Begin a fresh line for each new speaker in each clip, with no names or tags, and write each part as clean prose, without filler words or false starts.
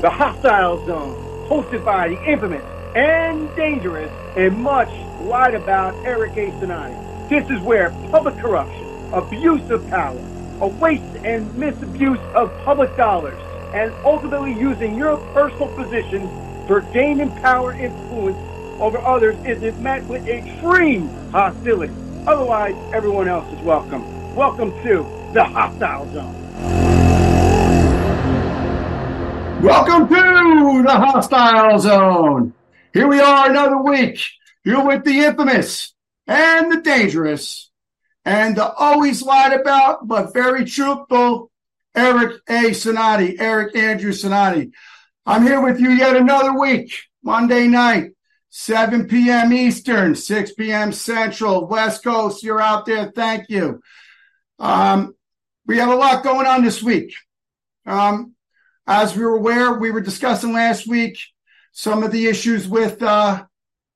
The Hostile Zone, hosted by the infamous and dangerous and much lied about Eric A. Sinani. This is where public corruption, abuse of power, a waste and misabuse of public dollars, and ultimately using your personal position for gaining power influence over others is met with extreme hostility. Otherwise, everyone else is welcome. Welcome to the Hostile Zone.
Welcome to the Hostile Zone. Here we are another week. You're with the infamous and the dangerous and the always lied about but very truthful Eric A. Sinani, Eric Andrew Sinani. I'm here with you yet another week, Monday night, 7 p.m. Eastern, 6 p.m. Central, West Coast. You're out there. Thank you. We have a lot going on this week. As we were aware, we were discussing last week some of the issues with the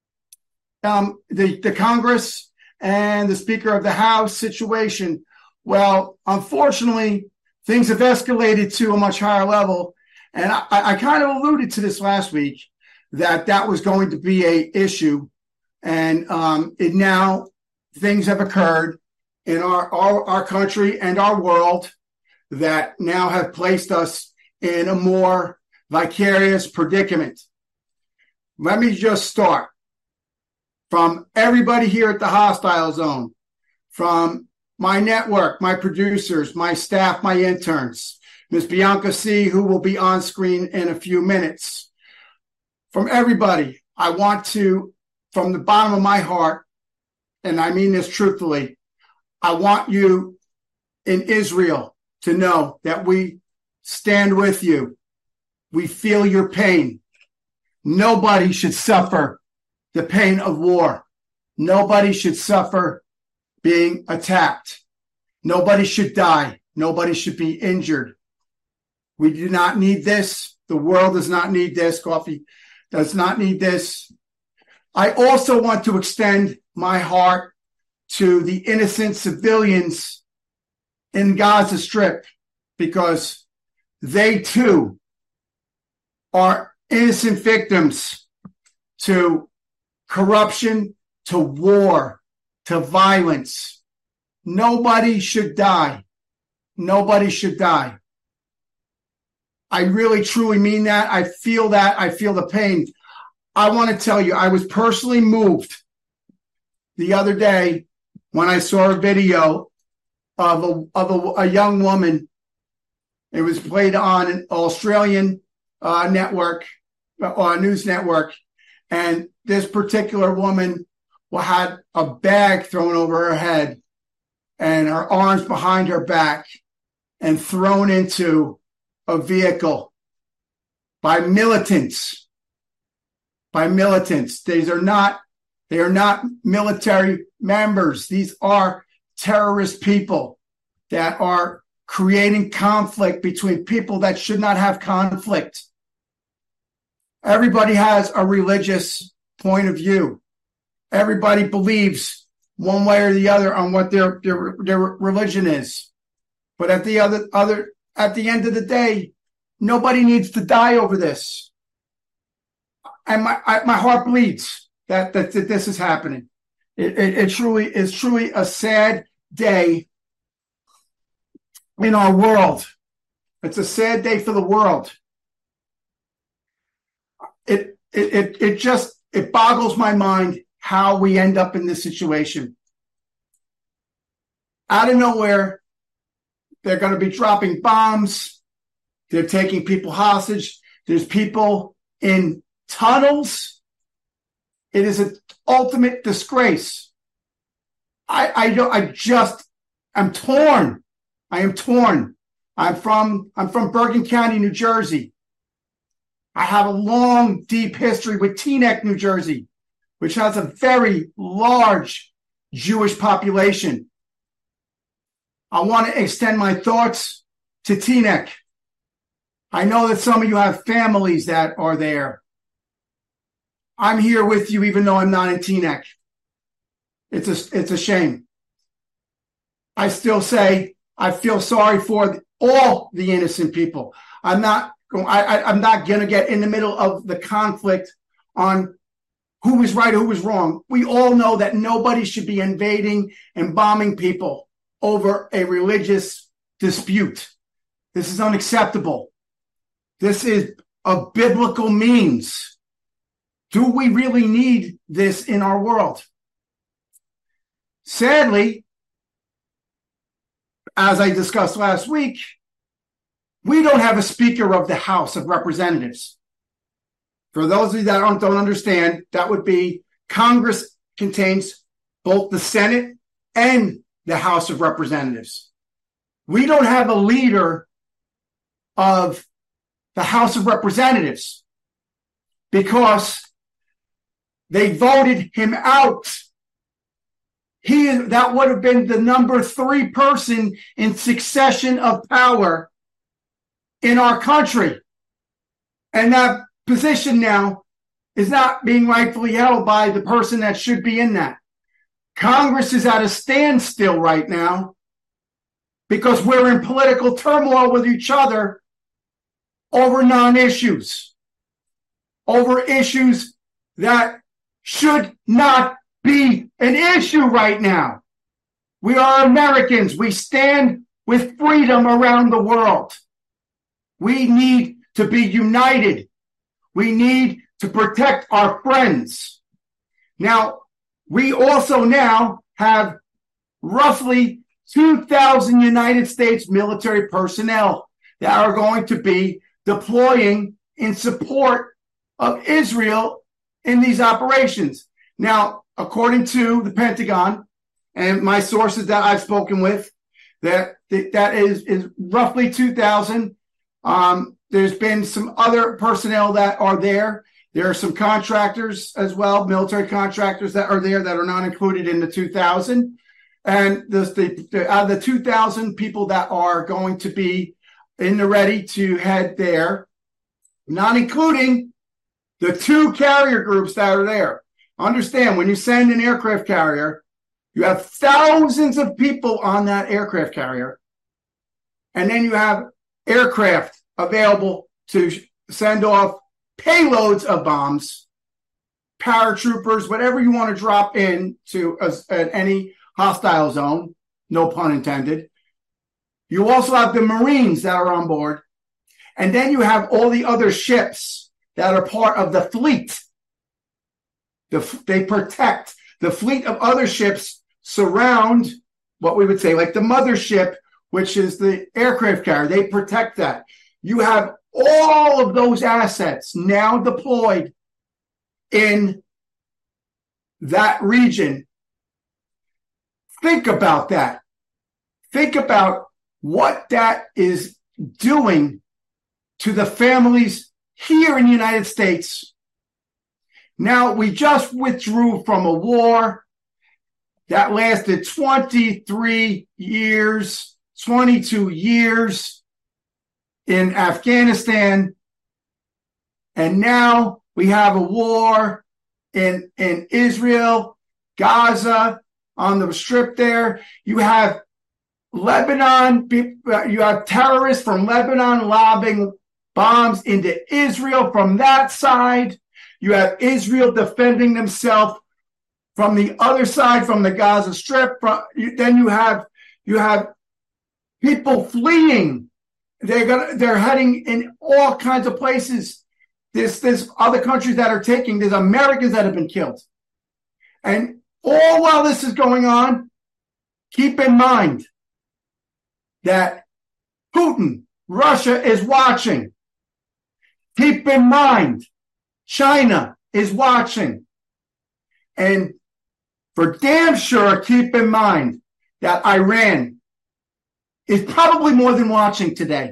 Congress and the Speaker of the House situation. Well, unfortunately, things have escalated to a much higher level. And I kind of alluded to this last week that was going to be a issue. And it now, things have occurred in our country and our world that now have placed us in a more vicarious predicament. Let me just start from everybody here at the Hostile Zone, from my network, my producers, my staff, my interns, Ms. Bianca C., who will be on screen in a few minutes. From everybody, I want to, from the bottom of my heart, and I mean this truthfully, I want you in Israel to know that we stand with you. We feel your pain. Nobody should suffer the pain of war. Nobody should suffer being attacked. Nobody should die. Nobody should be injured. We do not need this. The world does not need this. Coffee does not need this. I also want to extend my heart to the innocent civilians in Gaza Strip, because they too are innocent victims to corruption, to war, to violence. Nobody should die. Nobody should die. I really, truly mean that. I feel that. I feel the pain. I want to tell you, I was personally moved the other day when I saw a video of a young woman. It was played on an Australian network, or a news network. And this particular woman had a bag thrown over her head and her arms behind her back and thrown into a vehicle by militants. By militants. They are not military members. These are terrorist people that are creating conflict between people that should not have conflict. Everybody has a religious point of view. Everybody believes one way or the other on what their religion is. But at the end of the day, nobody needs to die over this. And my heart bleeds that this is happening. It truly is a sad day in our world. It's a sad day for the world. It boggles my mind how we end up in this situation. Out of nowhere, they're going to be dropping bombs. They're taking people hostage. There's people in tunnels. It is an ultimate disgrace. I'm torn. I am torn. I'm from Bergen County, New Jersey. I have a long, deep history with Teaneck, New Jersey, which has a very large Jewish population. I want to extend my thoughts to Teaneck. I know that some of you have families that are there. I'm here with you, even though I'm not in Teaneck. It's a shame. I still say I feel sorry for all the innocent people. I'm not I'm not going to get in the middle of the conflict on who was right or who was wrong. We all know that nobody should be invading and bombing people over a religious dispute. This is unacceptable. This is a biblical means. Do we really need this in our world? Sadly, as I discussed last week, we don't have a Speaker of the House of Representatives. For those of you that don't understand, that would be Congress contains both the Senate and the House of Representatives. We don't have a leader of the House of Representatives because they voted him out. That would have been the number 3 person in succession of power in our country. And that position now is not being rightfully held by the person that should be in that. Congress is at a standstill right now because we're in political turmoil with each other over non-issues, over issues that should not be an issue right now. We are Americans. We stand with freedom around the world. We need to be united. We need to protect our friends. Now, we also now have roughly 2,000 United States military personnel that are going to be deploying in support of Israel in these operations. Now, according to the Pentagon and my sources that I've spoken with, that is roughly 2,000. There's been some other personnel that are there. There are some contractors as well, military contractors that are there that are not included in the 2,000. And out of the 2,000 people that are going to be in the ready to head there, not including the 2 carrier groups that are there. Understand, when you send an aircraft carrier, you have thousands of people on that aircraft carrier. And then you have aircraft available to send off payloads of bombs, paratroopers, whatever you want to drop in to any hostile zone, no pun intended. You also have the Marines that are on board. And then you have all the other ships that are part of the fleet. They protect the fleet of other ships, surround what we would say like the mothership, which is the aircraft carrier. They protect that. You have all of those assets now deployed in that region. Think about that. Think about what that is doing to the families here in the United States. Now, we just withdrew from a war that lasted 23 years, 22 years in Afghanistan. And now we have a war in Israel, Gaza, on the strip there. You have Lebanon, you have terrorists from Lebanon lobbing bombs into Israel from that side. You have Israel defending themselves from the other side, from the Gaza Strip. Then you have people fleeing. They're heading in all kinds of places. There's other countries that are taking. There's Americans that have been killed. And all while this is going on, keep in mind that Putin, Russia is watching. Keep in mind, China is watching. And for damn sure, keep in mind that Iran is probably more than watching today.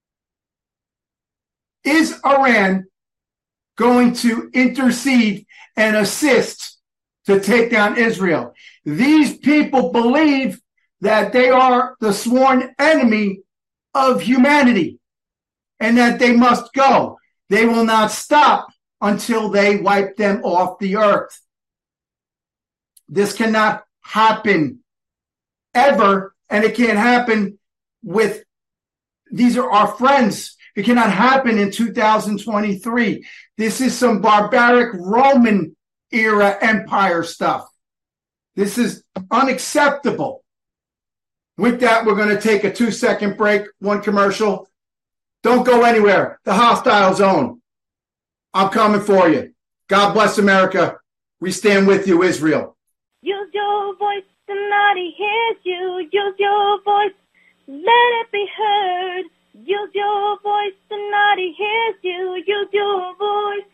Is Iran going to intercede and assist to take down Israel? These people believe that they are the sworn enemy of humanity and that they must go. They will not stop until they wipe them off the earth. This cannot happen ever, and it can't happen with, these are our friends. It cannot happen in 2023. This is some barbaric Roman era empire stuff. This is unacceptable. With that, we're going to take a 2-second break, one commercial. Don't go anywhere. The Hostile Zone. I'm coming for you. God bless America. We stand with you, Israel.
Use your voice, somebody hears you. Use your voice, let it be heard. Use your voice, somebody hears you. Use your voice.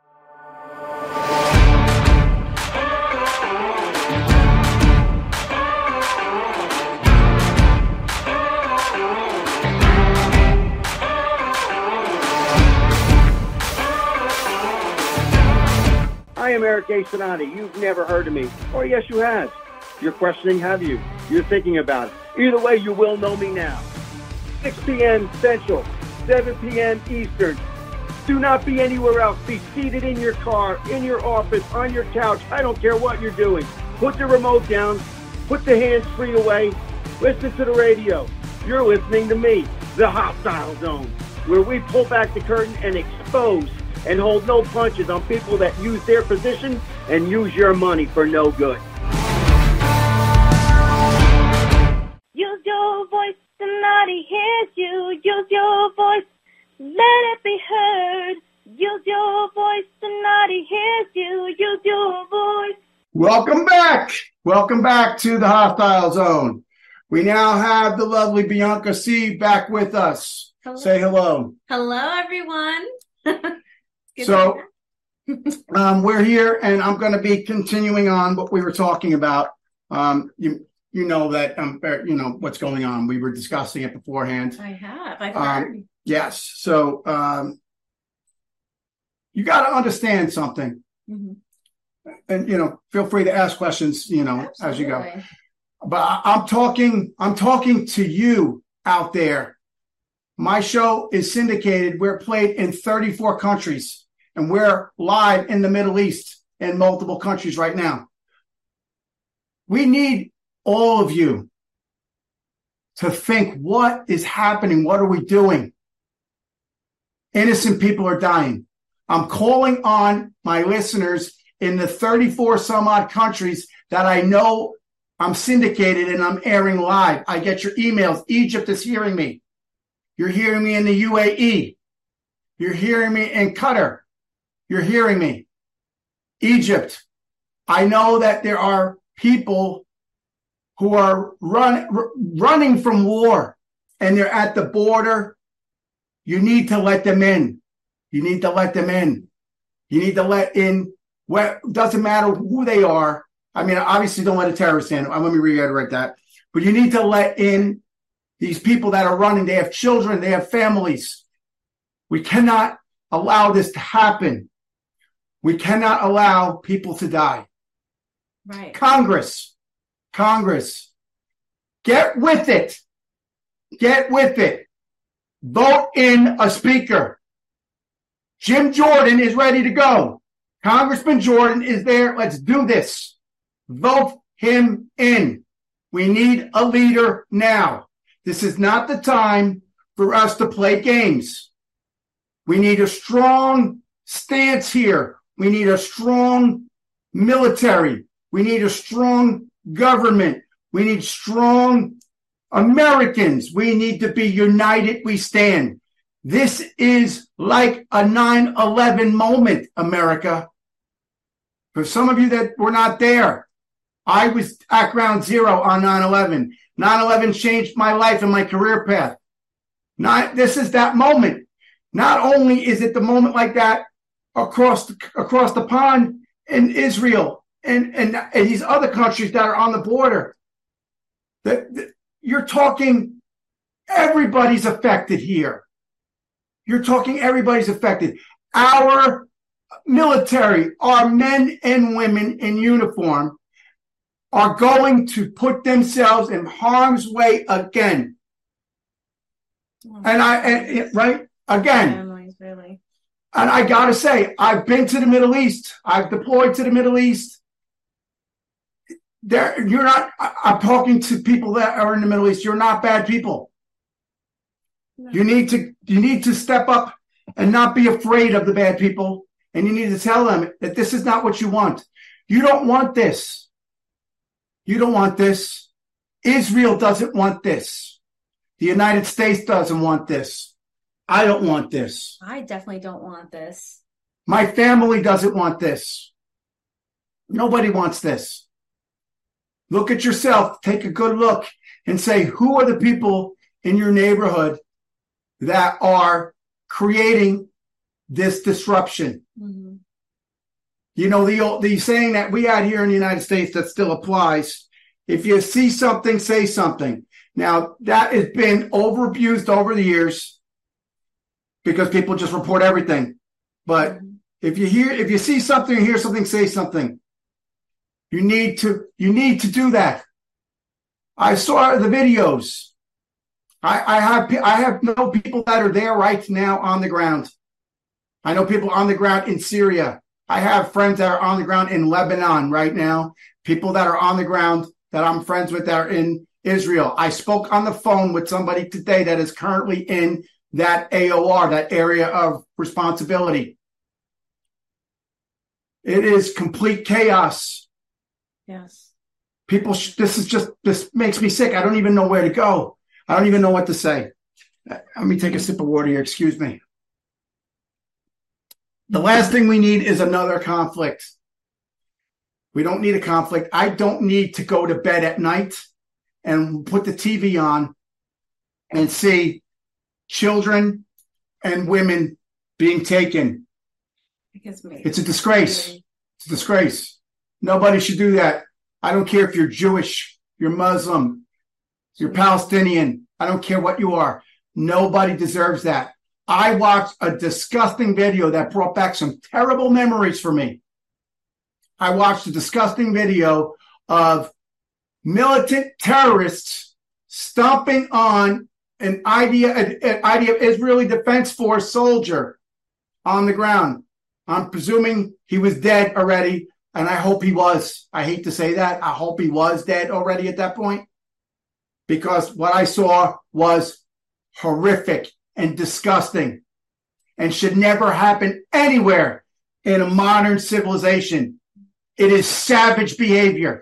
I am Eric A. Sonati. You've never heard of me. Or yes, you have. You're questioning, have you? You're thinking about it. Either way, you will know me now. 6 p.m. Central, 7 p.m. Eastern. Do not be anywhere else. Be seated in your car, in your office, on your couch. I don't care what you're doing. Put the remote down. Put the hands-free away. Listen to the radio. You're listening to me, the Hostile Zone, where we pull back the curtain and expose and hold no punches on people that use their position and use your money for no good.
Use your voice, somebody hears you. Use your voice, let it be heard. Use your voice, somebody hears you. Use your voice.
Welcome back. Welcome back to the Hostile Zone. We now have the lovely Bianca C. back with us.
Hello.
Say hello.
Hello, everyone.
So we're here, and I'm going to be continuing on what we were talking about. You know that you know what's going on. We were discussing it beforehand.
I've heard.
Yes. So you got to understand something, and feel free to ask questions.
Absolutely.
As you go. But I'm talking to you out there. My show is syndicated. We're played in 34 countries, and we're live in the Middle East in multiple countries right now. We need all of you to think, what is happening? What are we doing? Innocent people are dying. I'm calling on my listeners in the 34 some odd countries that I know I'm syndicated and I'm airing live. I get your emails. Egypt is hearing me. You're hearing me in the UAE. You're hearing me in Qatar. You're hearing me. Egypt. I know that there are people who are running from war, and they're at the border. You need to let them in. You need to let them in. You need to let in. Well, doesn't matter who they are. I mean, obviously don't let a terrorist in. Let me reiterate that. But you need to let in these people that are running. They have children. They have families. We cannot allow this to happen. We cannot allow people to die.
Right.
Congress, get with it. Get with it. Vote in a speaker. Jim Jordan is ready to go. Congressman Jordan is there. Let's do this. Vote him in. We need a leader now. This is not the time for us to play games. We need a strong stance here. We need a strong military. We need a strong government. We need strong Americans. We need to be united. We stand. This is like a 9/11 moment, America. For some of you that were not there, I was at ground zero on 9/11. 9/11 changed my life and my career path. This is that moment. Not only is it the moment like that across the pond in Israel and these other countries that are on the border. You're talking everybody's affected here. You're talking everybody's affected. Our military, our men and women in uniform are going to put themselves in harm's way again. Again.
Really.
And I got to say, I've been to the Middle East. I've deployed to the Middle East. I'm talking to people that are in the Middle East. You're not bad people.
No.
You need to step up and not be afraid of the bad people. And you need to tell them that this is not what you want. You don't want this. You don't want this. Israel doesn't want this. The United States doesn't want this. I don't want this.
I definitely don't want this.
My family doesn't want this. Nobody wants this. Look at yourself. Take a good look and say, who are the people in your neighborhood that are creating this disruption?
Mm-hmm.
You know, the saying that we had here in the United States that still applies. If you see something, say something. Now, that has been overabused over the years because people just report everything. But if you see something or hear something, say something. You need to do that. I saw the videos. I know people that are there right now on the ground. I know people on the ground in Syria. I have friends that are on the ground in Lebanon right now. People that are on the ground that I'm friends with that are in Israel. I spoke on the phone with somebody today that is currently in that AOR, that area of responsibility. It is complete chaos.
Yes.
People, this makes me sick. I don't even know where to go. I don't even know what to say. Let me take a sip of water here. Excuse me. The last thing we need is another conflict. We don't need a conflict. I don't need to go to bed at night and put the TV on and see children and women being taken. It's a disgrace. It's a disgrace. Nobody should do that. I don't care if you're Jewish, you're Muslim, you're Palestinian. I don't care what you are. Nobody deserves that. I watched a disgusting video that brought back some terrible memories for me. I watched a disgusting video of militant terrorists stomping on an IDF Israeli Defense Force soldier on the ground. I'm presuming he was dead already, and I hope he was. I hate to say that. I hope he was dead already at that point, because what I saw was horrific and disgusting and should never happen anywhere in a modern civilization. It is savage behavior.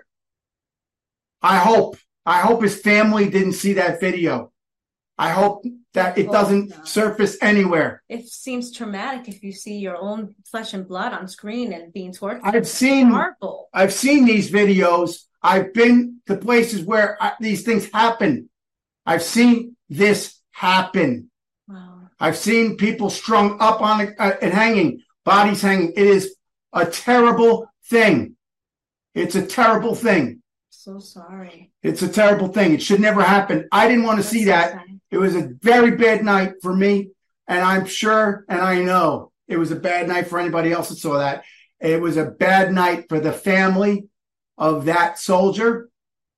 I hope his family didn't see that video. I hope that it doesn't surface anywhere.
It seems traumatic if you see your own flesh and blood on screen and being tortured.
I've seen these videos. I've been to places where these things happen. I've seen this happen.
Wow.
I've seen people strung up on and hanging, bodies hanging. It is a terrible thing. It's a terrible thing.
So sorry.
It's a terrible thing. It should never happen. I didn't want to see that. Sad. It was a very bad night for me, and I'm sure, and I know it was a bad night for anybody else that saw that. It was a bad night for the family of that soldier.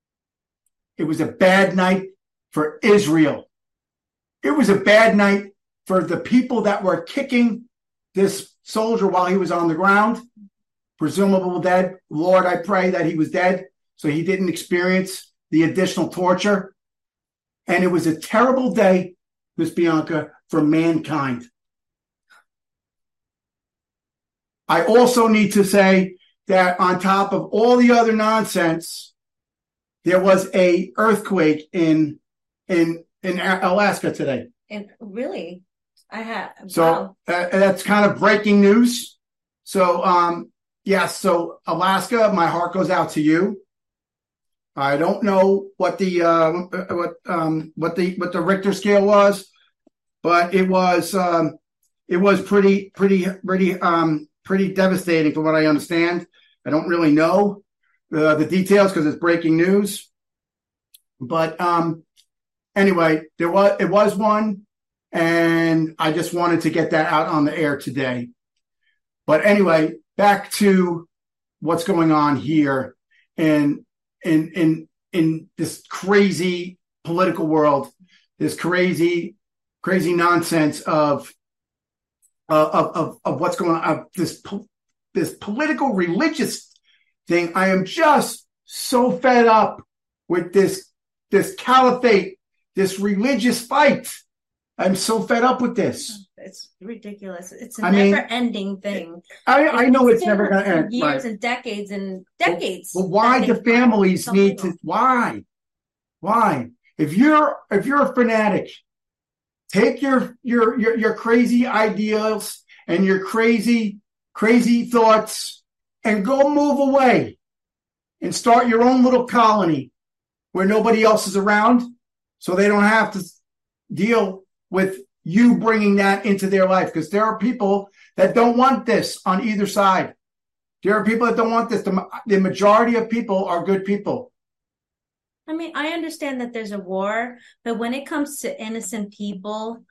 It was a bad night for Israel. It was a bad night for the people that were kicking this soldier while he was on the ground, presumably dead. Lord, I pray that he was dead so he didn't experience the additional torture. And it was a terrible day, Miss Bianca, for mankind. I also need to say that on top of all the other nonsense, there was a earthquake in Alaska today.
And really, I had.
So that's kind of breaking news. So so Alaska, my heart goes out to you. I don't know what the Richter scale was, but it was pretty devastating from what I understand. I don't really know the details because it's breaking news. But anyway, it was one, and I just wanted to get that out on the air today. But anyway, back to what's going on here in this crazy political world, this crazy nonsense of what's going on, this political religious thing. I am just so fed up with this caliphate, this religious fight. I'm so fed up with this.
It's ridiculous. It's a
I mean,
never-ending thing.
I know it's never
been
going to
for
end.
years
Right.
and decades.
But why
that
do
they
families
finally
need
come
to? Why? If you're a fanatic, take your crazy ideals and your crazy thoughts and go move away and start your own little colony where nobody else is around, so they don't have to deal with you bringing that into their life. Because there are people that don't want this on either side. There are people that don't want this. The majority of people are good people.
I mean, I understand that there's a war, but when it comes to innocent people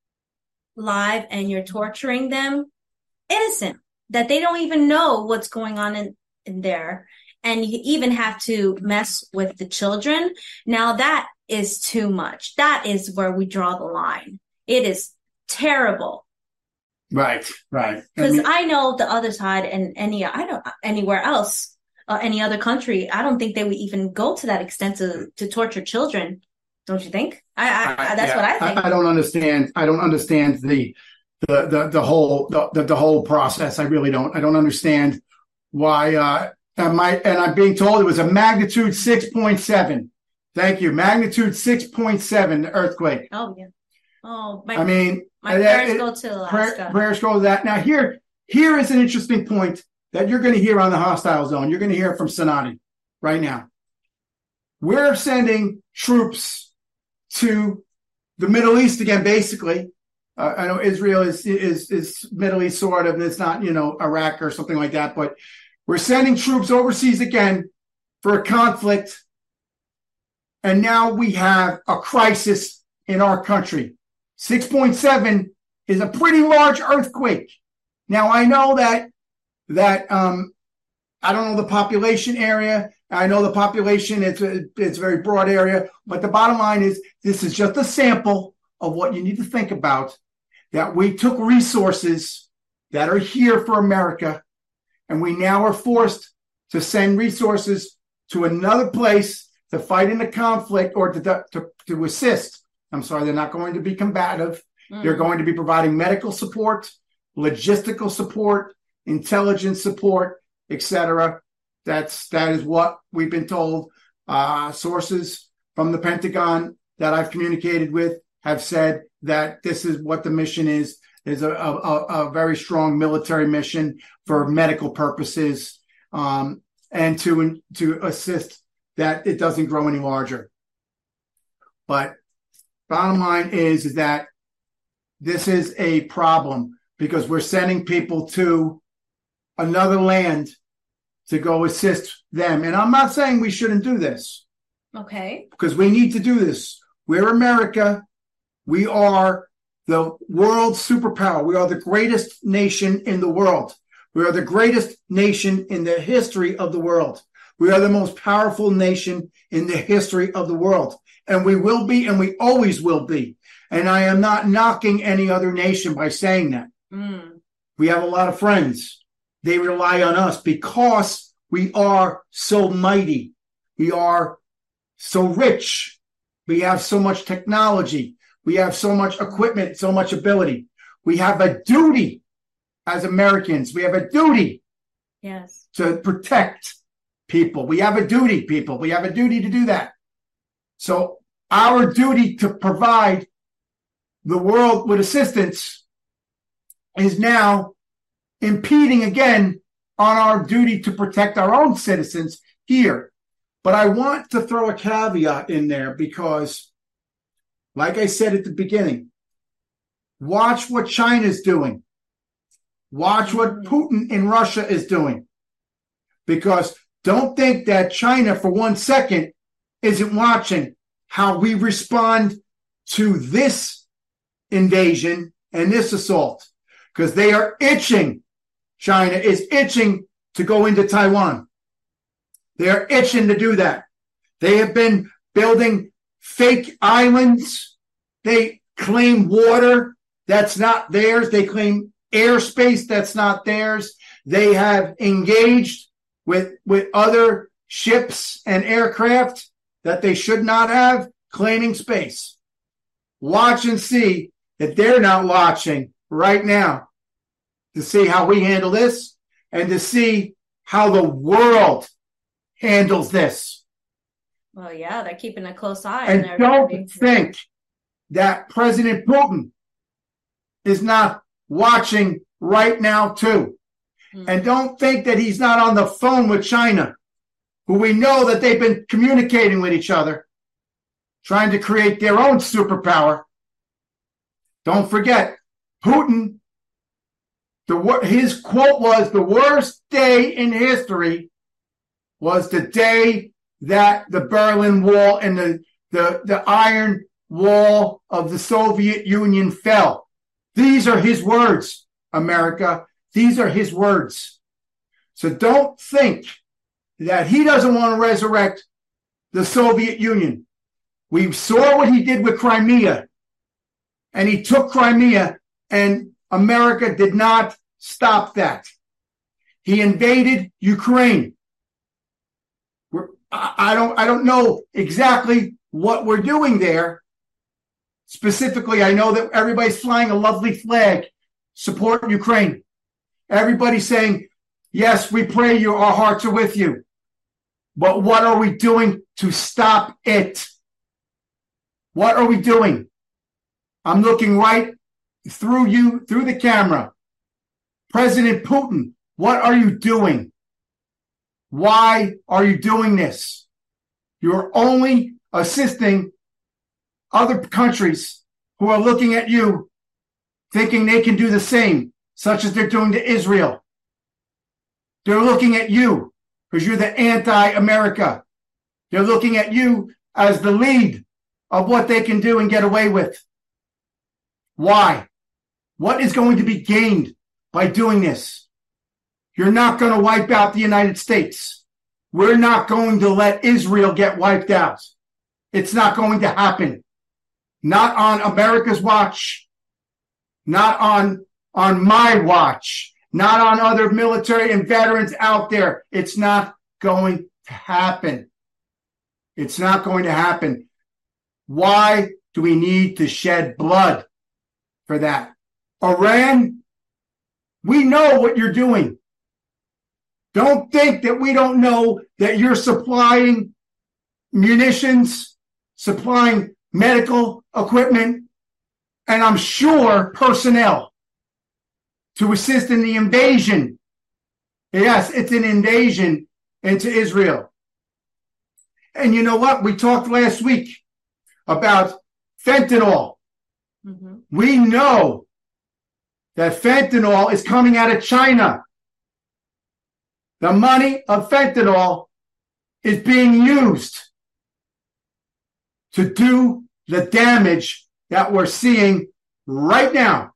live and you're torturing them, innocent, that they don't even know what's going on in there, and you even have to mess with the children, now that is too much. That is where we draw the line. It is terrible.
Right.
Because I know the other side, and anywhere else, any other country, I don't think they would even go to that extent to torture children. Don't you think? That's what I think.
I don't understand. I don't understand the whole process. I really don't. I don't understand why. And I'm being told it was a magnitude 6.7. Thank you. Magnitude 6.7 earthquake.
Oh yeah. Oh, my prayers go to Alaska.
Prayers go to that. Now here is an interesting point that you're going to hear on the Hostile Zone. You're going to hear from Sonati right now. We're sending troops to the Middle East again, basically. I know Israel is Middle East sort of, and it's not, Iraq or something like that, but we're sending troops overseas again for a conflict. And now we have a crisis in our country. 6.7 is a pretty large earthquake. Now I know that I don't know the population area. I know the population, it's a very broad area, but the bottom line is this is just a sample of what you need to think about, that we took resources that are here for America, and we now are forced to send resources to another place to fight in the conflict or to assist. I'm sorry, they're not going to be combative. They're going to be providing medical support, logistical support, intelligence support, etc. That is what we've been told. Sources from the Pentagon that I've communicated with have said that this is what the mission is. There's a very strong military mission for medical purposes, and to assist that it doesn't grow any larger. But bottom line is that this is a problem because we're sending people to another land to go assist them. And I'm not saying we shouldn't do this.
Okay.
Because we need to do this. We're America. We are the world superpower. We are the greatest nation in the world. We are the greatest nation in the history of the world. We are the most powerful nation in the history of the world. And we will be, and we always will be. And I am not knocking any other nation by saying that. We have a lot of friends. They rely on us because we are so mighty. We are so rich. We have so much technology. We have so much equipment, so much ability. We have a duty as Americans. We have a duty to protect people. We have a duty, people. We have a duty to do that. So our duty to provide the world with assistance is now impeding again on our duty to protect our own citizens here. But I want to throw a caveat in there because, like I said at the beginning, watch what China's doing. Watch what Putin in Russia is doing. Because don't think that China for 1 second isn't watching how we respond to this invasion and this assault. Because they are itching. China is itching to go into Taiwan. They are itching to do that. They have been building fake islands. They claim water that's not theirs. They claim airspace that's not theirs. They have engaged with other ships and aircraft that they should not have, claiming space. Watch and see that they're not watching right now to see how we handle this and to see how the world handles this.
Well, yeah, they're keeping a close eye.
And don't think that President Putin is not watching right now, too. Mm-hmm. And don't think that he's not on the phone with China, who we know that they've been communicating with each other, trying to create their own superpower. Don't forget, Putin, his quote was, the worst day in history was the day that the Berlin Wall and the Iron Wall of the Soviet Union fell. These are his words, America. These are his words. So don't think that he doesn't want to resurrect the Soviet Union. We saw what he did with Crimea, and he took Crimea, and America did not stop that. He invaded Ukraine. I don't know exactly what we're doing there. Specifically, I know that everybody's flying a lovely flag, support Ukraine. Everybody's saying, yes, we pray you, our hearts are with you. But what are we doing to stop it? What are we doing? I'm looking right through you, through the camera. President Putin, what are you doing? Why are you doing this? You're only assisting other countries who are looking at you, thinking they can do the same, such as they're doing to Israel. They're looking at you because you're the anti-America. They're looking at you as the lead of what they can do and get away with. Why? What is going to be gained by doing this? You're not going to wipe out the United States. We're not going to let Israel get wiped out. It's not going to happen. Not on America's watch. Not on my watch. Not on other military and veterans out there. It's not going to happen. It's not going to happen. Why do we need to shed blood for that? Iran, we know what you're doing. Don't think that we don't know that you're supplying munitions, supplying medical equipment, and I'm sure personnel to assist in the invasion. Yes, it's an invasion into Israel. And you know what? We talked last week about fentanyl. Mm-hmm. We know that fentanyl is coming out of China. The money of fentanyl is being used to do the damage that we're seeing right now.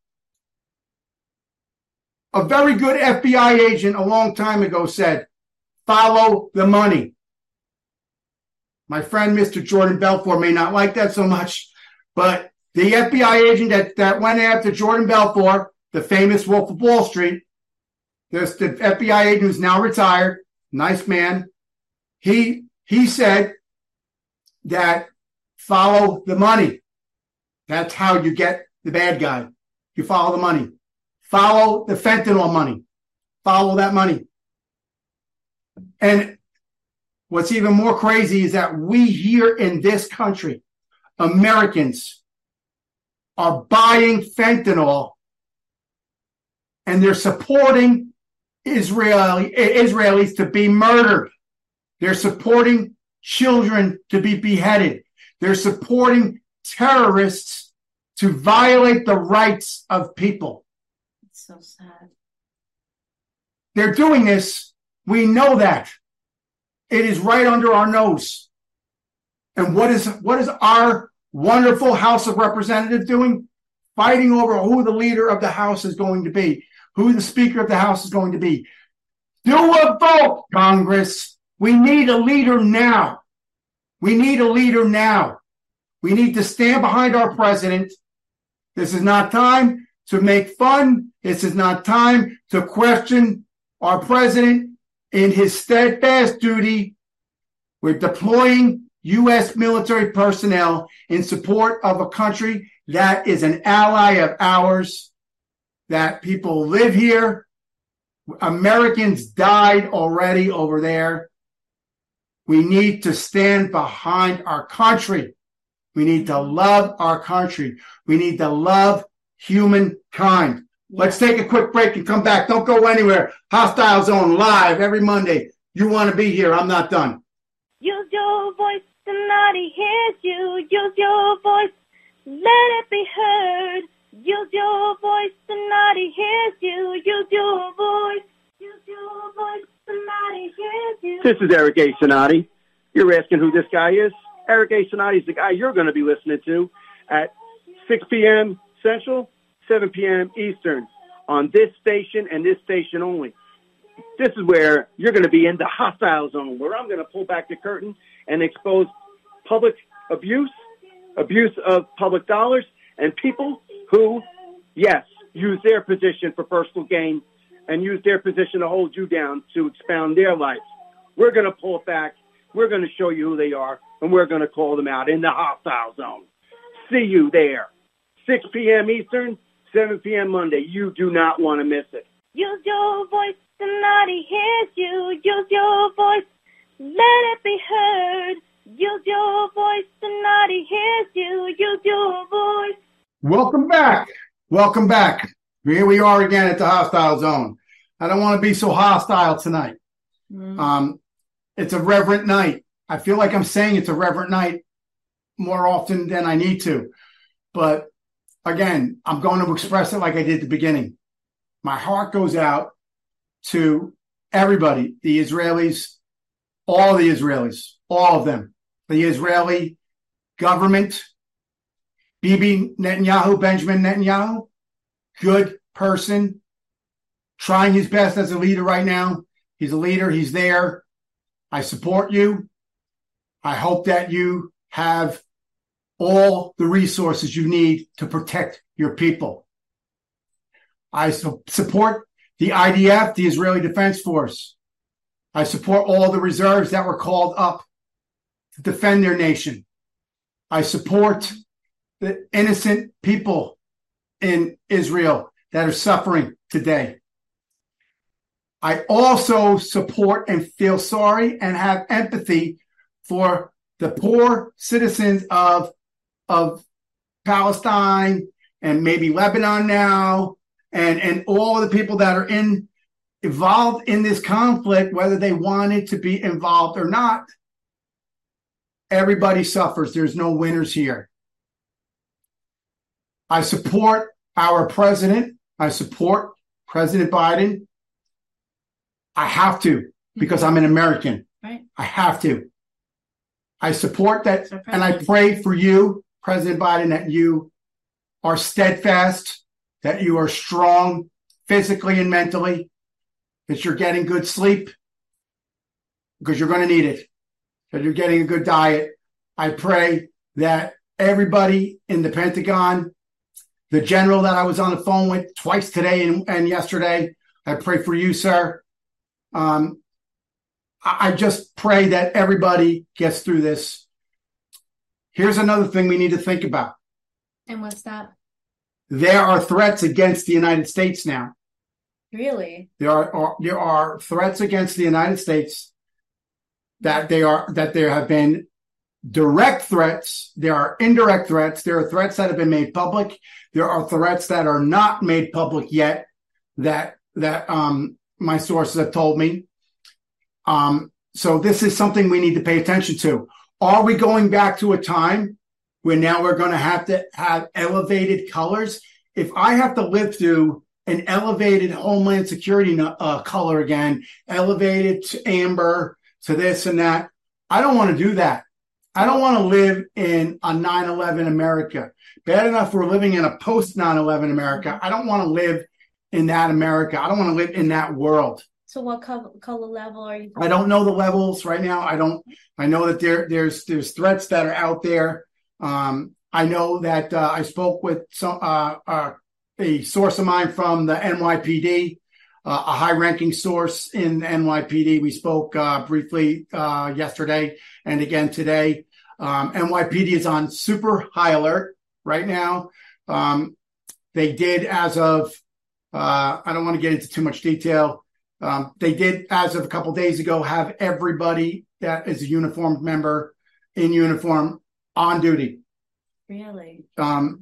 A very good FBI agent a long time ago said, follow the money. My friend, Mr. Jordan Belfort, may not like that so much, but the FBI agent that went after Jordan Belfort, the famous Wolf of Wall Street, there's the FBI agent who's now retired, nice man. He said that follow the money. That's how you get the bad guy. You follow the money. Follow the fentanyl money. Follow that money. And what's even more crazy is that we here in this country, Americans, are buying fentanyl and they're supporting Israelis to be murdered. They're supporting children to be beheaded. They're supporting terrorists to violate the rights of people.
It's so sad.
They're doing this. We know that. It is right under our nose. And what is our wonderful House of Representatives doing? Fighting over who the leader of the House is going to be, who the Speaker of the House is going to be. Do a vote, Congress. We need a leader now. We need a leader now. We need to stand behind our president. This is not time to make fun. This is not time to question our president in his steadfast duty. We're deploying U.S. military personnel in support of a country that is an ally of ours, that people live here. Americans died already over there. We need to stand behind our country. We need to love our country. We need to love humankind. Let's take a quick break and come back. Don't go anywhere. Hostile Zone live every Monday. You want to be here. I'm not done.
Use your voice, somebody hears you. Use your voice, let it be heard. Use your voice, somebody hears you. Use your voice. Use your voice, somebody hears you.
This is Eric A. Sonati. You're asking who this guy is? Eric A. Sonati is the guy you're going to be listening to at 6 p.m. Central, 7 p.m. Eastern on this station and this station only. This is where you're going to be in the hostile zone, where I'm going to pull back the curtain and expose public abuse of public dollars, and people who, yes, use their position for personal gain and use their position to hold you down to expound their life. We're going to pull it back. We're going to show you who they are, and we're going to call them out in the hostile zone. See you there. 6 p.m. Eastern, 7 p.m. Monday. You do not want to miss it.
Use your voice, somebody hears you. Use your voice, let it be heard. Use your voice, somebody hears you. Use your voice.
Welcome back. Welcome back. Here we are again at the hostile zone. I don't want to be so hostile tonight. It's a reverent night. I feel like I'm saying it's a reverent night more often than I need to. But again, I'm going to express it like I did at the beginning. My heart goes out to everybody, the Israelis, all of them, the Israeli government, Bibi Netanyahu, Benjamin Netanyahu, good person, trying his best as a leader right now. He's a leader. He's there. I support you. I hope that you have all the resources you need to protect your people. I support the IDF, the Israeli Defense Force. I support all the reserves that were called up to defend their nation. I support the innocent people in Israel that are suffering today. I also support and feel sorry and have empathy for the poor citizens of Palestine and maybe Lebanon now, and all the people that are involved in this conflict, whether they wanted to be involved or not. Everybody suffers. There's no winners here. I support our president. I support President Biden. I have to, because I'm an American.
Right.
I have to. I support that, and I pray for you, President Biden, that you are steadfast, that you are strong physically and mentally, that you're getting good sleep, because you're going to need it, that you're getting a good diet. I pray that everybody in the Pentagon, the general that I was on the phone with twice today and yesterday, I pray for you, sir. I just pray that everybody gets through this. Here's another thing we need to think about.
And what's that?
There are threats against the United States now.
Really?
There are threats against the United States that there have been direct threats. There are indirect threats. There are threats that have been made public. There are threats that are not made public yet that my sources have told me. So this is something we need to pay attention to. Are we going back to a time where now we're going to have elevated colors? If I have to live through an elevated Homeland Security color again, elevated to amber, to this and that, I don't want to do that. I don't want to live in a 9/11 America. Bad enough we're living in a post 9/11 America. I don't want to live in that America. I don't want to live in that world.
So what color level are you?
I don't know the levels right now. I know that there's threats that are out there. I know that I spoke with a source of mine from the NYPD, a high-ranking source in the NYPD. We spoke briefly yesterday and again today. NYPD is on super high alert right now. They did, as of, I don't want to get into too much detail. They did, as of a couple days ago, have everybody that is a uniformed member in uniform on duty.
Really?
And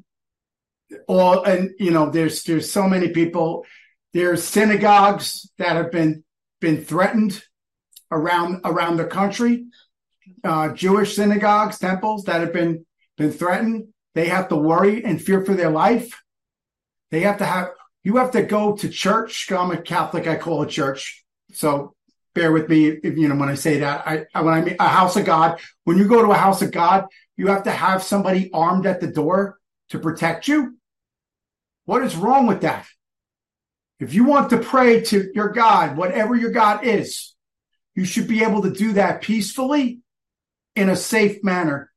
there's so many people. There's synagogues that have been threatened around the country. Jewish synagogues, temples that have been threatened. They have to worry and fear for their life. You have to go to church. I'm a Catholic. I call it church. So bear with me if when I say that. When I mean a house of God, when you go to a house of God, you have to have somebody armed at the door to protect you. What is wrong with that? If you want to pray to your God, whatever your God is, you should be able to do that peacefully in a safe manner.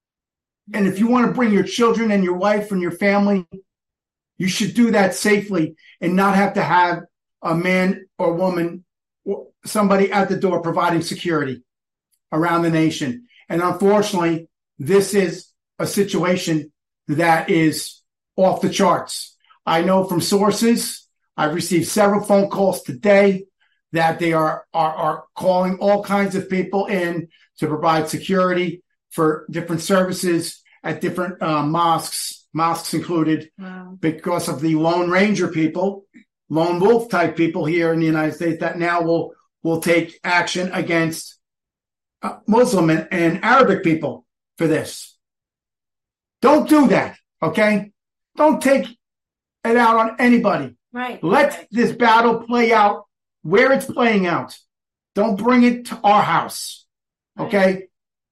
And if you want to bring your children and your wife and your family, you should do that safely and not have to have a man or woman, somebody at the door providing security around the nation. And unfortunately, this is a situation that is off the charts. I know from sources, I've received several phone calls today that they are calling all kinds of people in to provide security for different services at different mosques included.
Wow. Because
of the Lone Ranger people, lone wolf type people here in the United States that now will take action against Muslim and Arabic people for this. Don't do that, okay? Don't take it out on anybody.
Right.
Let this battle play out where it's playing out. Don't bring it to our house, okay?
Right.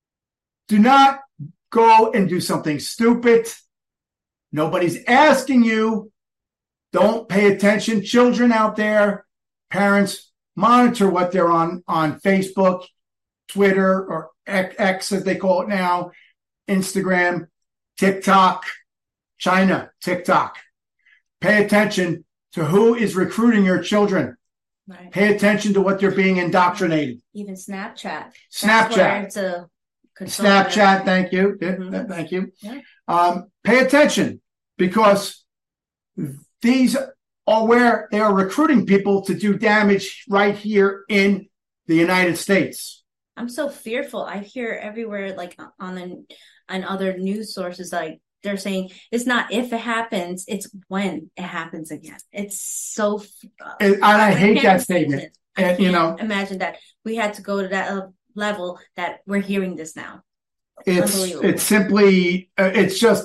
Do not go and do something stupid. Nobody's asking you. Don't pay attention. Children out there, parents, monitor what they're on Facebook, Twitter, or X as they call it now, Instagram, TikTok, China, TikTok. Pay attention to who is recruiting your children.
Right.
Pay attention to what they're being indoctrinated.
Even Snapchat.
Snapchat, thank you.
Mm-hmm.
Thank you.
Yeah.
Pay attention, because these are where they are recruiting people to do damage right here in the United States.
I'm so fearful. I hear everywhere, like on other news sources, like they're saying it's not if it happens, it's when it happens again. It's so.
And I hate that statement. And
imagine that we had to go to that level that we're hearing this now.
It's simply, it's just,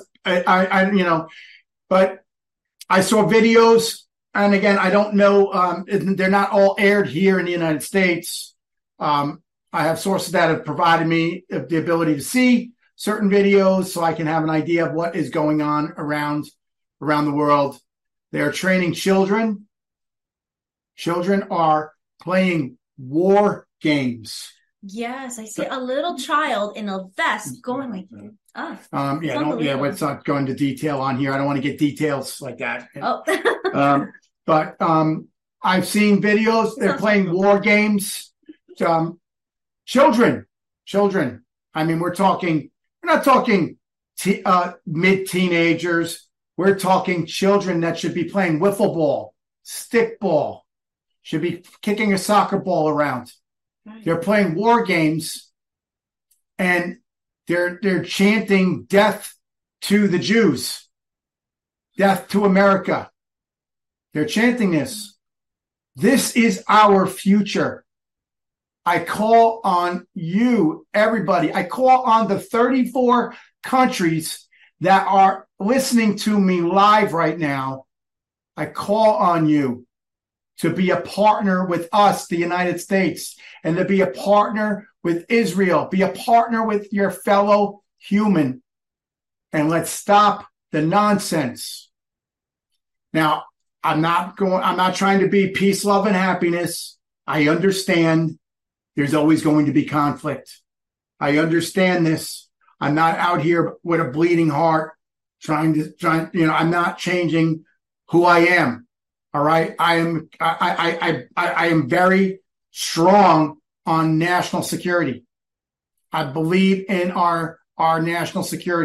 but I saw videos, and again, I don't know, they're not all aired here in the United States. I have sources that have provided me the ability to see certain videos so I can have an idea of what is going on around the world. They're training children. Children are playing war games.
Yes, I see a little child in a vest going like,
let's not go into detail on here. I don't want to get details like that.
Oh.
But I've seen videos. They're playing war games. Children. I mean, we're not talking mid-teenagers. We're talking children that should be playing wiffle ball, stick ball, should be kicking a soccer ball around. Right. They're playing war games, and they're chanting death to the Jews, death to America. They're chanting this. This is our future. I call on you, everybody. I call on the 34 countries that are listening to me live right now. I call on you to be a partner with us, the United States, and to be a partner with Israel. Be a partner with your fellow human. And let's stop the nonsense. Now, I'm not trying to be peace, love, and happiness. I understand there's always going to be conflict. I understand this. I'm not out here with a bleeding heart I'm not changing who I am. All right. I am very strong on national security. I believe in our national security.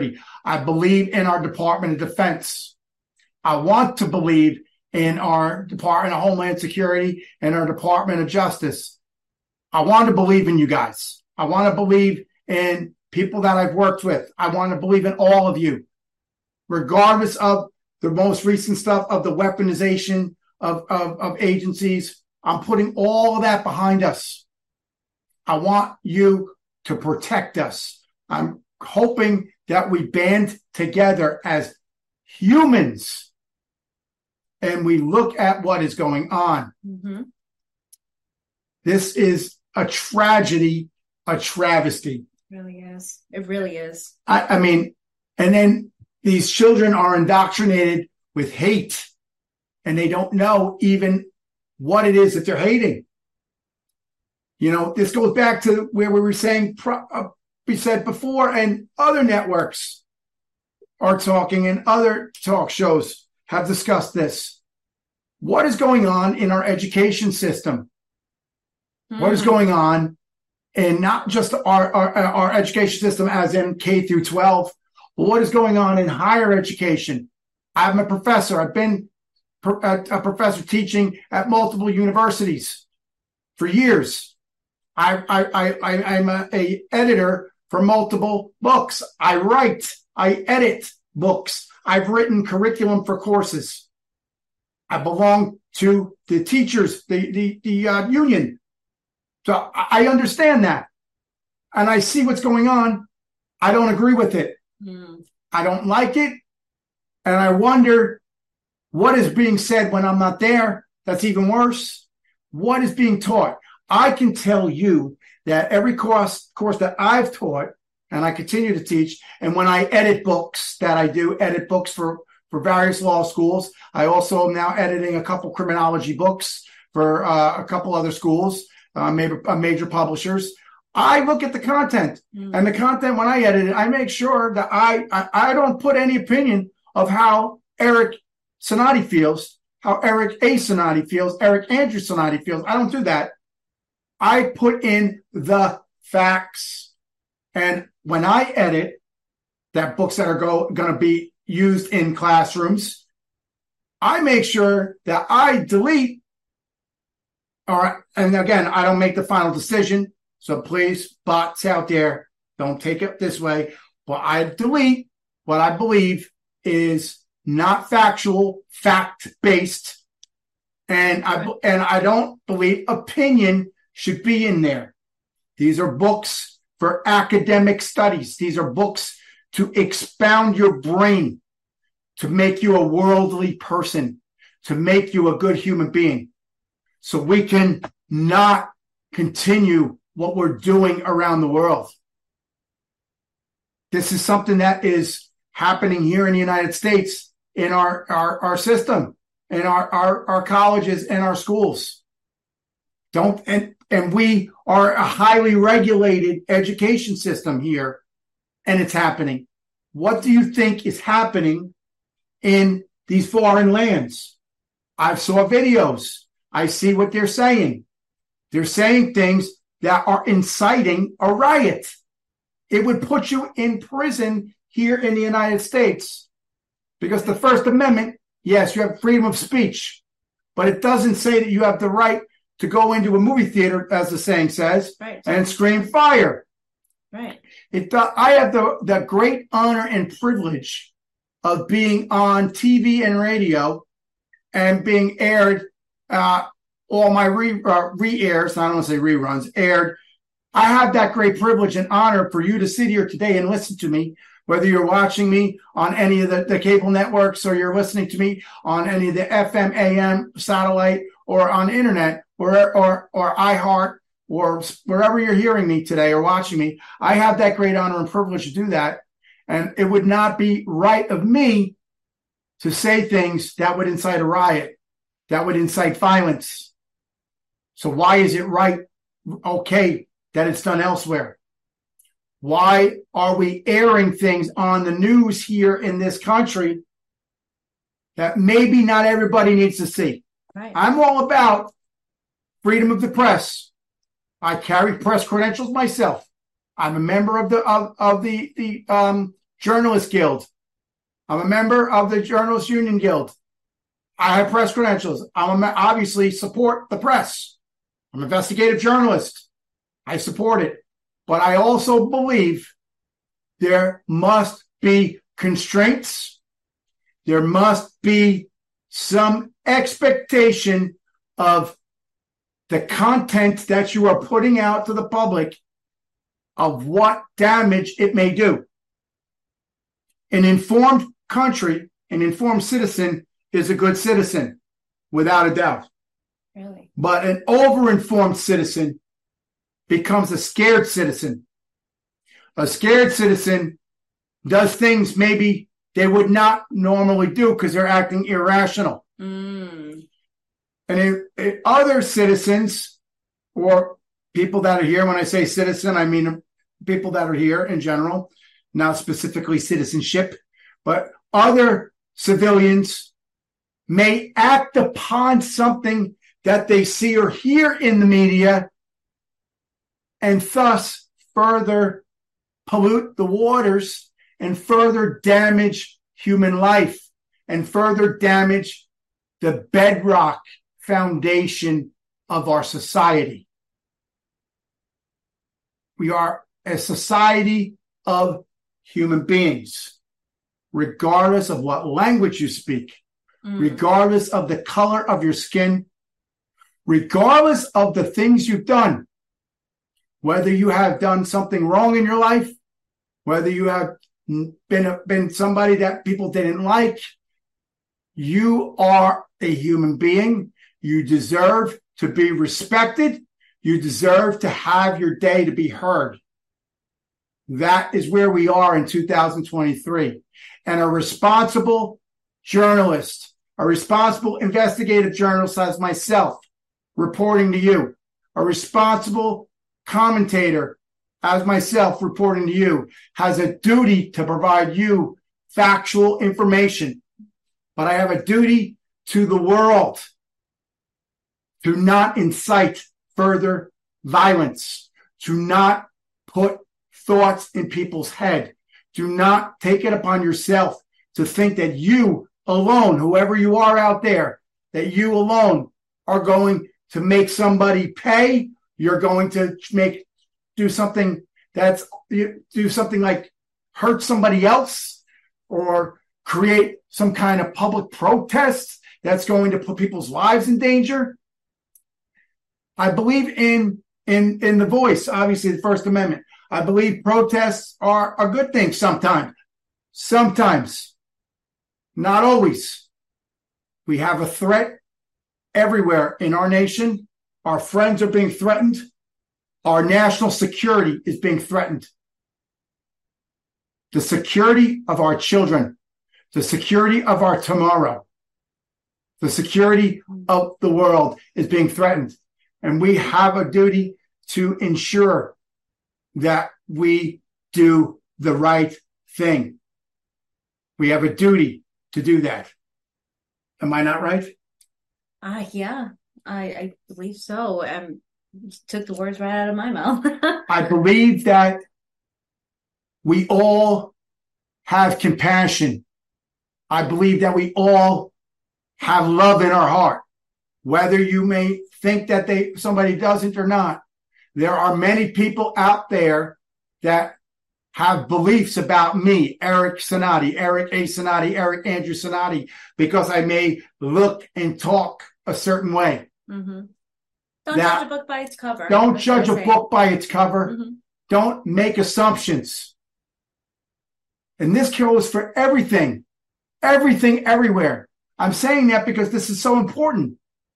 I believe in our Department of Defense. I want to believe in our Department of Homeland Security and our Department of Justice. I want to believe in you guys. I want to believe in people that I've worked with. I want to believe in all of you, regardless of the most recent stuff of the weaponization of agencies. I'm putting all of that behind us. I want you to protect us. I'm hoping that we band together as humans and we look at what is going on.
Mm-hmm.
This is a tragedy, a travesty.
It really is. It really is.
I mean, and then these children are indoctrinated with hate and they don't know even what it is that they're hating. You know, this goes back to where we were saying, we said before, and other networks are talking and other talk shows have discussed this. What is going on in our education system? What is going on in not just our education system as in K through 12, but what is going on in higher education? I'm a professor. I've been a professor teaching at multiple universities for years. I'm a editor for multiple books. I write, I edit books. I've written curriculum for courses. I belong to the teachers, the union. So I understand that. And I see what's going on. I don't agree with it. I don't like it. And I wonder what is being said when I'm not there. That's even worse. What is being taught? I can tell you that every course that I've taught and I continue to teach, and when I edit books that I do, edit books for various law schools. I also am now editing a couple criminology books for a couple other schools, major publishers. I look at the content, and the content when I edit it, I make sure that I don't put any opinion of how Eric Sonati feels, how Eric A. Sonati feels, Eric Andrew Sonati feels. I don't do that. I put in the facts. And when I edit that books that are going to be used in classrooms, I make sure that I delete. All right. And again, I don't make the final decision. So please, bots out there, don't take it this way. But I delete what I believe is not factual, fact-based. And I don't believe opinion should be in there. These are books for academic studies. These are books to expound your brain, to make you a worldly person, to make you a good human being. So we can not continue what we're doing around the world. This is something that is happening here in the United States, in our system, in our colleges and our schools. And we are a highly regulated education system here, and it's happening. What do you think is happening in these foreign lands? I saw videos. I see what they're saying. They're saying things that are inciting a riot. It would put you in prison here in the United States because the First Amendment, yes, you have freedom of speech, but it doesn't say that you have the right to go into a movie theater, as the saying says, right, and scream fire.
Right.
I have the great honor and privilege of being on TV and radio and being aired, all my re-airs, I don't want to say reruns, aired. I have that great privilege and honor for you to sit here today and listen to me, whether you're watching me on any of the cable networks or you're listening to me on any of the FM, AM, satellite, or on internet, or iHeart, or wherever you're hearing me today or watching me. I have that great honor and privilege to do that. And it would not be right of me to say things that would incite a riot, that would incite violence. So why is it okay that it's done elsewhere? Why are we airing things on the news here in this country that maybe not everybody needs to see? Right. I'm all about freedom of the press. I carry press credentials myself. I'm a member of the Journalist Guild. I'm a member of the Journalists Union Guild. I have press credentials. Obviously support the press. I'm an investigative journalist. I support it. But I also believe there must be constraints. There must be some expectation of the content that you are putting out to the public of what damage it may do. An informed country, an informed citizen is a good citizen, without a doubt.
Really?
But an over-informed citizen becomes a scared citizen. A scared citizen does things maybe they would not normally do because they're acting irrational.
Mm.
And other citizens, or people that are here, when I say citizen, I mean people that are here in general, not specifically citizenship, but other civilians may act upon something that they see or hear in the media and thus further pollute the waters and further damage human life and further damage the bedrock foundation of our society. We are a society of human beings, regardless of what language you speak, regardless of the color of your skin, regardless of the things you've done, whether you have done something wrong in your life, whether you have been somebody that people didn't like, you are a human being. You deserve to be respected. You deserve to have your day to be heard. That is where we are in 2023. And a responsible journalist, a responsible investigative journalist as myself, reporting to you, a responsible commentator as myself reporting to you, has a duty to provide you factual information. But I have a duty to the world to not incite further violence, to not put thoughts in people's head. Do not take it upon yourself to think that you alone, whoever you are out there, that you alone are going to make somebody pay. You're going to do something like hurt somebody else or create some kind of public protest that's going to put people's lives in danger. I believe in the voice, obviously the First Amendment. I believe protests are a good thing sometimes. Sometimes. Not always. We have a threat everywhere in our nation. Our friends are being threatened. Our national security is being threatened. The security of our children, the security of our tomorrow, the security of the world is being threatened. And we have a duty to ensure that we do the right thing. We have a duty to do that. Am I not right?
Yeah, I believe so. You took the words right out of my mouth.
I believe that we all have compassion. I believe that we all have love in our heart. Whether you may think that somebody doesn't or not, there are many people out there that have beliefs about me, Eric Sinati, Eric A. Sinati, Eric Andrew Sinati, because I may look and talk a certain way.
Mm-hmm. Don't judge a book by its cover.
Don't judge a book by its cover.
Mm-hmm.
Don't make assumptions. And this goes for everything, everywhere. I'm saying that because this is so important.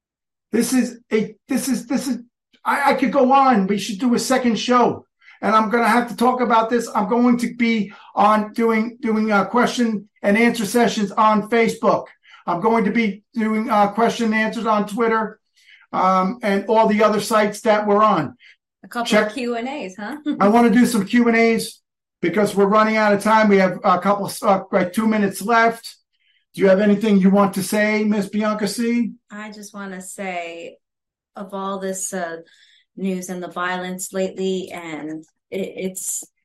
I could go on. We should do a second show. And I'm going to have to talk about this. I'm going to be on doing question and answer sessions on Facebook. I'm going to be doing question and answers on Twitter and all the other sites that we're on.
A couple of Q&As, huh?
I want to do some Q&As because we're running out of time. We have a couple like 2 minutes left. Do you have anything you want to say, Miss Bianca C?
I just want to say, of all this news and the violence lately, and it's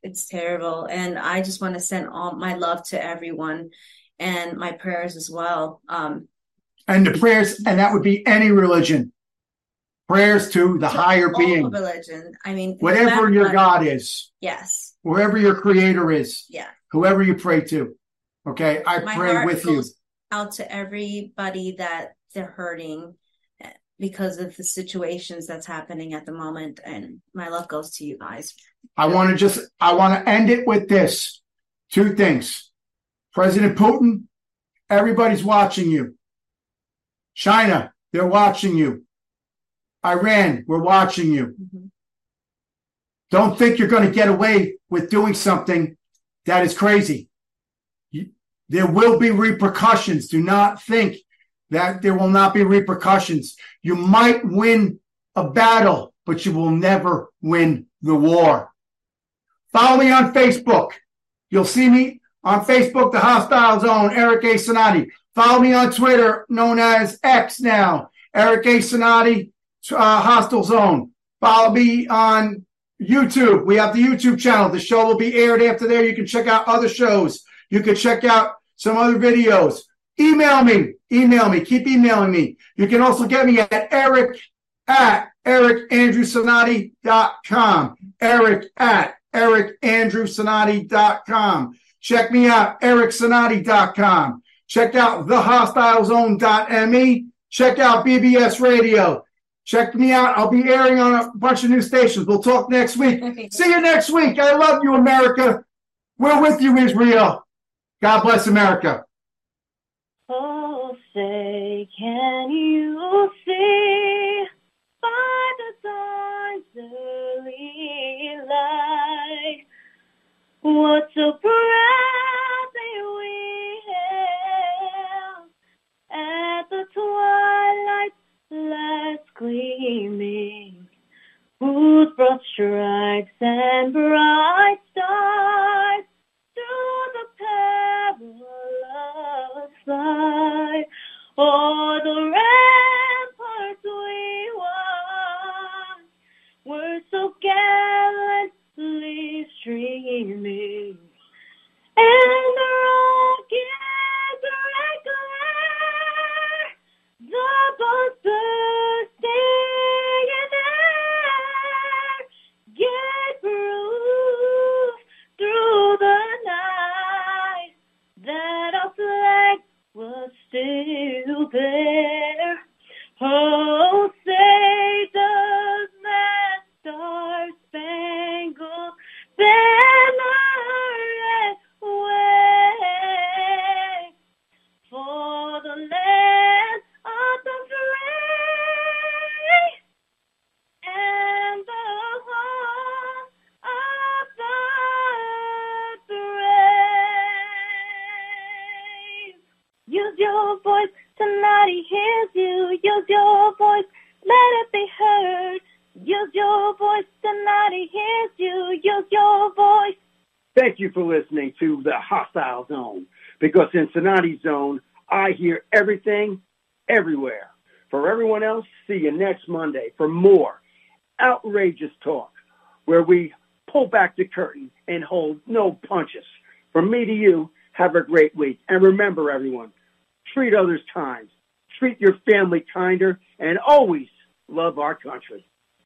It's terrible. And I just want to send all my love to everyone and my prayers as well.
And the prayers, and that would be any religion. Prayers to the higher being.
Religion. I mean,
whatever your God is.
Yes.
Wherever your creator is.
Yeah.
Whoever you pray to. Okay. I pray with you.
Out to everybody that they're hurting because of the situations that's happening at the moment. And my love goes to you guys.
I want to end it with this. 2 things. President Putin, everybody's watching you. China, they're watching you. Iran, we're watching you. Mm-hmm. Don't think you're going to get away with doing something that is crazy. There will be repercussions. Do not think that there will not be repercussions. You might win a battle, but you will never win the war. Follow me on Facebook. You'll see me on Facebook, The Hostile Zone, Eric A. Sonati. Follow me on Twitter, known as X now, Eric A. Sonati, Hostile Zone. Follow me on YouTube. We have the YouTube channel. The show will be aired after there. You can check out other shows. You can check out some other videos. Email me. Keep emailing me. You can also get me at ericandrewsonati.com. ericandrewsonati.com. Check me out, ericsonati.com. Check out thehostilezone.me. Check out BBS Radio. Check me out. I'll be airing on a bunch of new stations. We'll talk next week. See you next week. I love you, America. We're with you, Israel. God bless America.
Oh, say, can you see by the dawn's early light what so proudly we hailed at the twilight's last gleaming, whose broad stripes and bright stars through the perilous fight, o'er the ramparts we won, were so gallantly streaming, and the rockets regular, the bombs bursting in air, gave proof through the night that our flag was still there. Oh, say does that star-spangled banner yet wave for the land of the free and the home of the brave? Use your voice tonight, he hears you. Use your voice, let it be heard. Use your voice tonight, he hears you. Use your voice.
Thank you for listening to the Hostile Zone, because in Sonati's Zone, I hear everything, everywhere. For everyone else, see you next Monday for more outrageous talk, where we pull back the curtain and hold no punches. From me to you, have a great week. And remember, everyone, treat others kind, treat your family kinder, and always love our country.